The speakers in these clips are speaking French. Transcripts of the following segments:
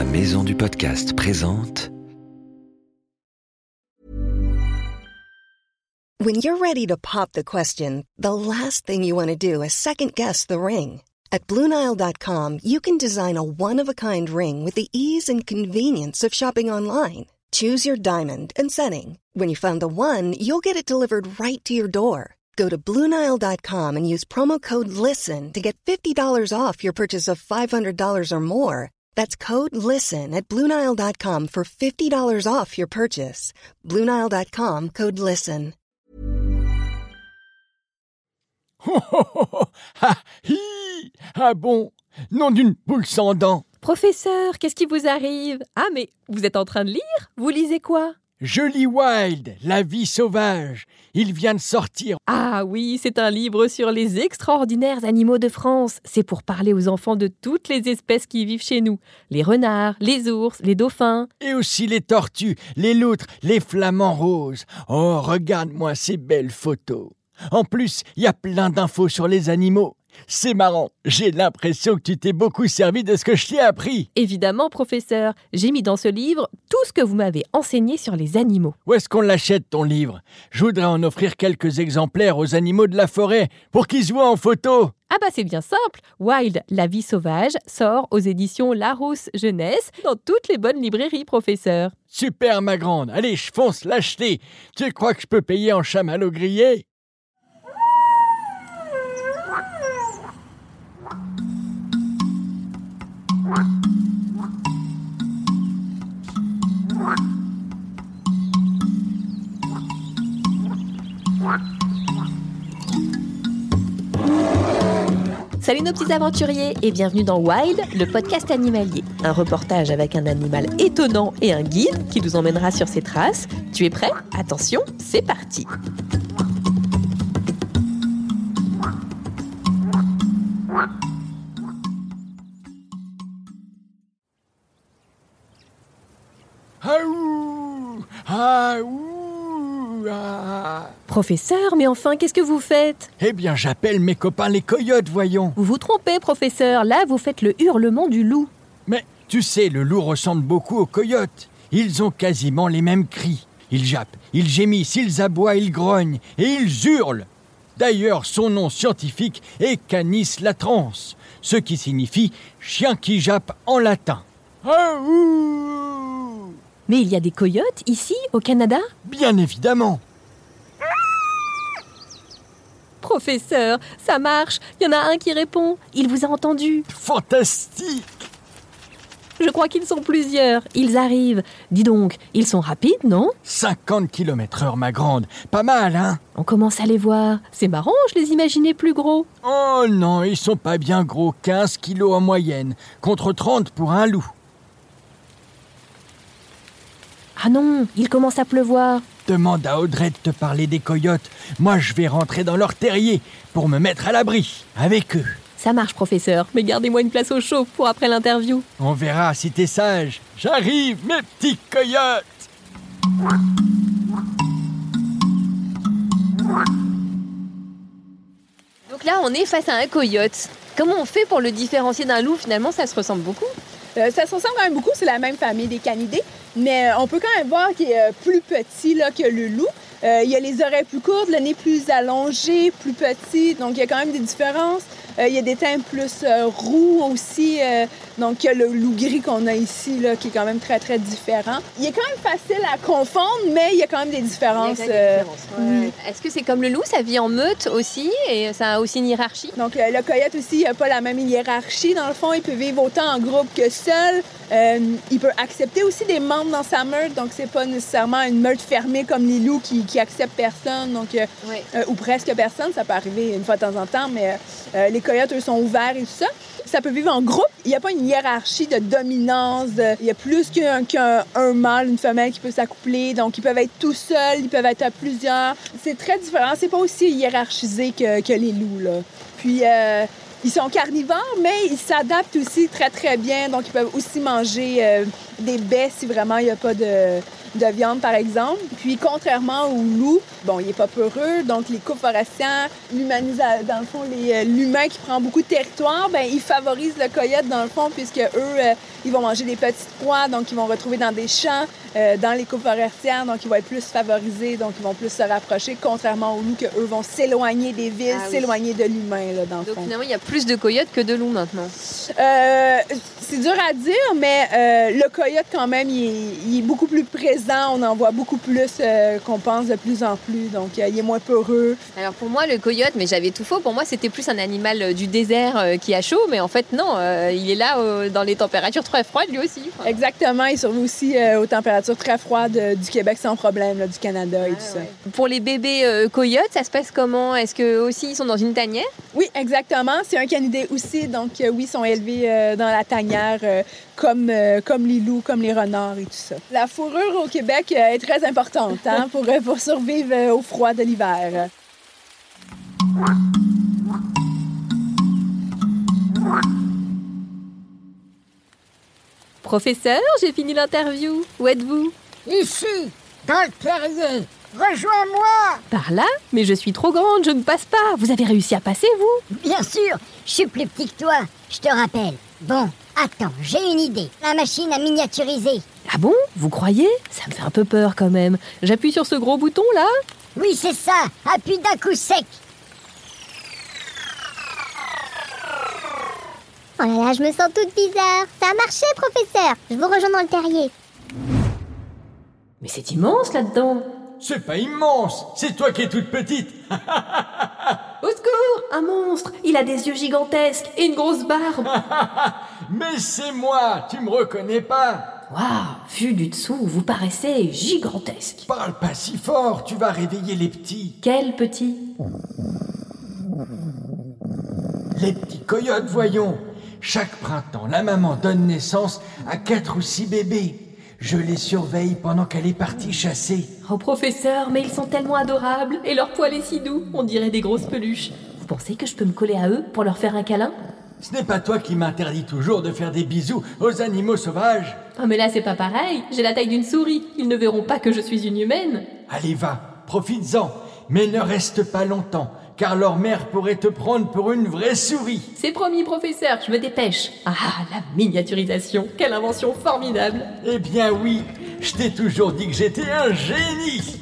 Maison du podcast présente. When you're ready to pop the question, the last thing you want to do is second-guess the ring. At BlueNile.com, you can design a one-of-a-kind ring with the ease and convenience of shopping online. Choose your diamond and setting. When you find the one, you'll get it delivered right to your door. Go to BlueNile.com and use promo code LISTEN to get $50 off your purchase of $500 or more. That's code LISTEN at BlueNile.com for $50 off your purchase. BlueNile.com, code LISTEN. Oh, oh, oh, oh, ah, hi, ah bon, nom d'une poule sans dents. Professeur, qu'est-ce qui vous arrive? Ah, mais vous êtes en train de lire? Vous lisez quoi? Je lis Wild, la vie sauvage. Il vient de sortir. Ah oui, c'est un livre sur les extraordinaires animaux de France. C'est pour parler aux enfants de toutes les espèces qui vivent chez nous. Les renards, les ours, les dauphins. Et aussi les tortues, les loutres, les flamants roses. Oh, regarde-moi ces belles photos. En plus, il y a plein d'infos sur les animaux. C'est marrant, j'ai l'impression que tu t'es beaucoup servi de ce que je t'ai appris. Évidemment, professeur, j'ai mis dans ce livre tout ce que vous m'avez enseigné sur les animaux. Où est-ce qu'on l'achète, ton livre? Je voudrais en offrir quelques exemplaires aux animaux de la forêt pour qu'ils se voient en photo. Ah bah c'est bien simple, Wild, la vie sauvage, sort aux éditions Larousse Jeunesse dans toutes les bonnes librairies, professeur. Super, ma grande, allez, je fonce l'acheter. Tu crois que je peux payer en chamallow grillé? Salut nos petits aventuriers et bienvenue dans Wild, le podcast animalier. Un reportage avec un animal étonnant et un guide qui nous emmènera sur ses traces. Tu es prêt? Attention, c'est parti! Aouh! Aouh! Ah! Professeur, mais enfin, qu'est-ce que vous faites? Eh bien, j'appelle mes copains les coyotes, voyons. Vous vous trompez, professeur. Là, vous faites le hurlement du loup. Mais tu sais, le loup ressemble beaucoup aux coyotes. Ils ont quasiment les mêmes cris. Ils jappent, ils gémissent, ils aboient, ils grognent et ils hurlent. D'ailleurs, son nom scientifique est Canis latrans, ce qui signifie chien qui jappe en latin. Aouh! Mais il y a des coyotes ici, au Canada? Bien évidemment. Professeur, ça marche. Il y en a un qui répond. Il vous a entendu. Fantastique! Je crois qu'ils sont plusieurs. Ils arrivent. Dis donc, ils sont rapides, non? 50 km/h, ma grande. Pas mal, hein? On commence à les voir. C'est marrant, je les imaginais plus gros. Oh non, ils sont pas bien gros. 15 kilos en moyenne, contre 30 pour un loup. Ah non, il commence à pleuvoir. Demande à Audrey de te parler des coyotes. Moi, je vais rentrer dans leur terrier pour me mettre à l'abri avec eux. Ça marche, professeur, mais gardez-moi une place au chaud pour après l'interview. On verra si t'es sage. J'arrive, mes petits coyotes! Donc là, on est face à un coyote. Comment on fait pour le différencier d'un loup? Finalement, ça se ressemble beaucoup. Ça se ressemble quand même beaucoup, c'est la même famille des canidés, mais on peut quand même voir qu'il est plus petit là, que le loup. Il a les oreilles plus courtes, le nez plus allongé, plus petit, donc il y a quand même des différences. Il y a des teintes plus roux aussi, donc il y a le loup gris qu'on a ici, là, qui est quand même très, très différent. Il est quand même facile à confondre, mais il y a quand même des différences. Oui. Est-ce que c'est comme le loup, ça vit en meute aussi, et ça a aussi une hiérarchie? Donc le coyote aussi, il n'a pas la même hiérarchie, dans le fond. Il peut vivre autant en groupe que seul. Il peut accepter aussi des membres dans sa meute, donc c'est pas nécessairement une meute fermée comme les loups qui acceptent personne, donc, ou presque personne. Ça peut arriver une fois de temps en temps, mais les coyotes, eux, sont ouverts et tout ça. Ça peut vivre en groupe. Il n'y a pas une hiérarchie de dominance. Il y a plus qu'un mâle, une femelle qui peut s'accoupler. Donc, ils peuvent être tout seuls, ils peuvent être à plusieurs. C'est très différent. C'est pas aussi hiérarchisé que les loups, là. Puis, ils sont carnivores, mais ils s'adaptent aussi très, très bien. Donc, ils peuvent aussi manger des baies si vraiment il n'y a pas de viande, par exemple. Puis, contrairement au loup, bon, il n'est pas peureux. Donc, les couples forestières, dans le fond, l'humain qui prend beaucoup de territoire, ben ils favorisent le coyote, dans le fond, puisque eux, Ils vont manger des petites proies, donc ils vont retrouver dans des champs, dans les coupes forestières, donc ils vont être plus favorisés, donc ils vont plus se rapprocher, contrairement aux loups que eux vont s'éloigner des villes, s'éloigner de l'humain, là, dans le fond. Donc finalement, il y a plus de coyotes que de loups maintenant. C'est dur à dire, mais le coyote, quand même, il est beaucoup plus présent. On en voit beaucoup plus qu'on pense de plus en plus. Donc, il est moins peureux. Alors pour moi, le coyote, mais j'avais tout faux, pour moi, c'était plus un animal du désert qui a chaud, mais en fait, non, il est là dans les températures très froides, lui aussi. Exactement, il survit aussi aux températures très froides du Québec sans problème, là, du Canada et tout ça. Pour les bébés coyotes, ça se passe comment? Est-ce qu'eux aussi, ils sont dans une tanière? Oui, exactement. C'est un canidé aussi, donc oui, ils sont élevés dans la tanière comme les loups, comme les renards et tout ça. La fourrure au Québec est très importante pour survivre au froid de l'hiver. Professeur, j'ai fini l'interview. Où êtes-vous? Ici, dans le terrier. Rejoins-moi! Par là? Mais je suis trop grande, je ne passe pas. Vous avez réussi à passer, vous? Bien sûr, je suis plus petit que toi, je te rappelle. Bon, attends, j'ai une idée. La machine à miniaturiser. Ah bon? Vous croyez? Ça me fait un peu peur quand même. J'appuie sur ce gros bouton là? Oui, c'est ça. Appuie d'un coup sec. Oh là là, je me sens toute bizarre. Ça a marché, professeur. Je vous rejoins dans le terrier. Mais c'est immense là-dedans. C'est pas immense, c'est toi qui es toute petite. Au secours! Un monstre! Il a des yeux gigantesques et une grosse barbe. Mais c'est moi, tu me reconnais pas? Waouh! Vu du dessous, vous paraissez gigantesque. Parle pas si fort, tu vas réveiller les petits. Quel petit? Les petits coyotes, voyons. Chaque printemps, la maman donne naissance à 4 ou 6 bébés. Je les surveille pendant qu'elle est partie chasser. Oh professeur, mais ils sont tellement adorables et leur poil est si doux, on dirait des grosses peluches. Vous pensez que je peux me coller à eux pour leur faire un câlin? Ce n'est pas toi qui m'interdis toujours de faire des bisous aux animaux sauvages. Oh mais là c'est pas pareil, j'ai la taille d'une souris, ils ne verront pas que je suis une humaine. Allez va, profites-en, mais ne reste pas longtemps, car leur mère pourrait te prendre pour une vraie souris. C'est promis professeur, je me dépêche. Ah, la miniaturisation, quelle invention formidable. Eh bien oui, je t'ai toujours dit que j'étais un génie.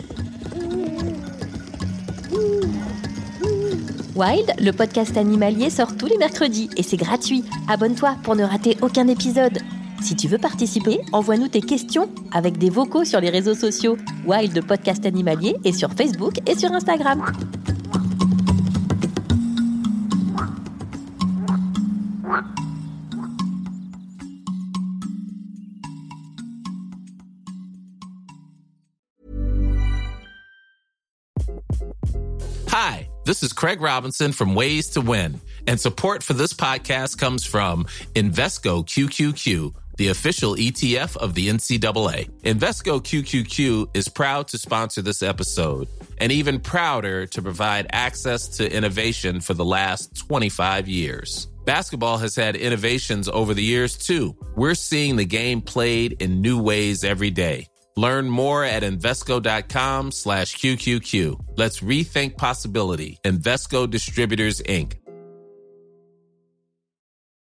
Wild, le podcast animalier, sort tous les mercredis et c'est gratuit. Abonne-toi pour ne rater aucun épisode. Si tu veux participer, envoie-nous tes questions avec des vocaux sur les réseaux sociaux Wild, le podcast animalier, et sur Facebook et sur Instagram. Hi, this is Craig Robinson from Ways to Win, and support for this podcast comes from Invesco QQQ, the official ETF of the NCAA. Invesco QQQ is proud to sponsor this episode, and even prouder to provide access to innovation for the last 25 years. Basketball has had innovations over the years, too. We're seeing the game played in new ways every day. Learn more at Invesco.com/QQQ. Let's rethink possibility. Invesco Distributors, Inc.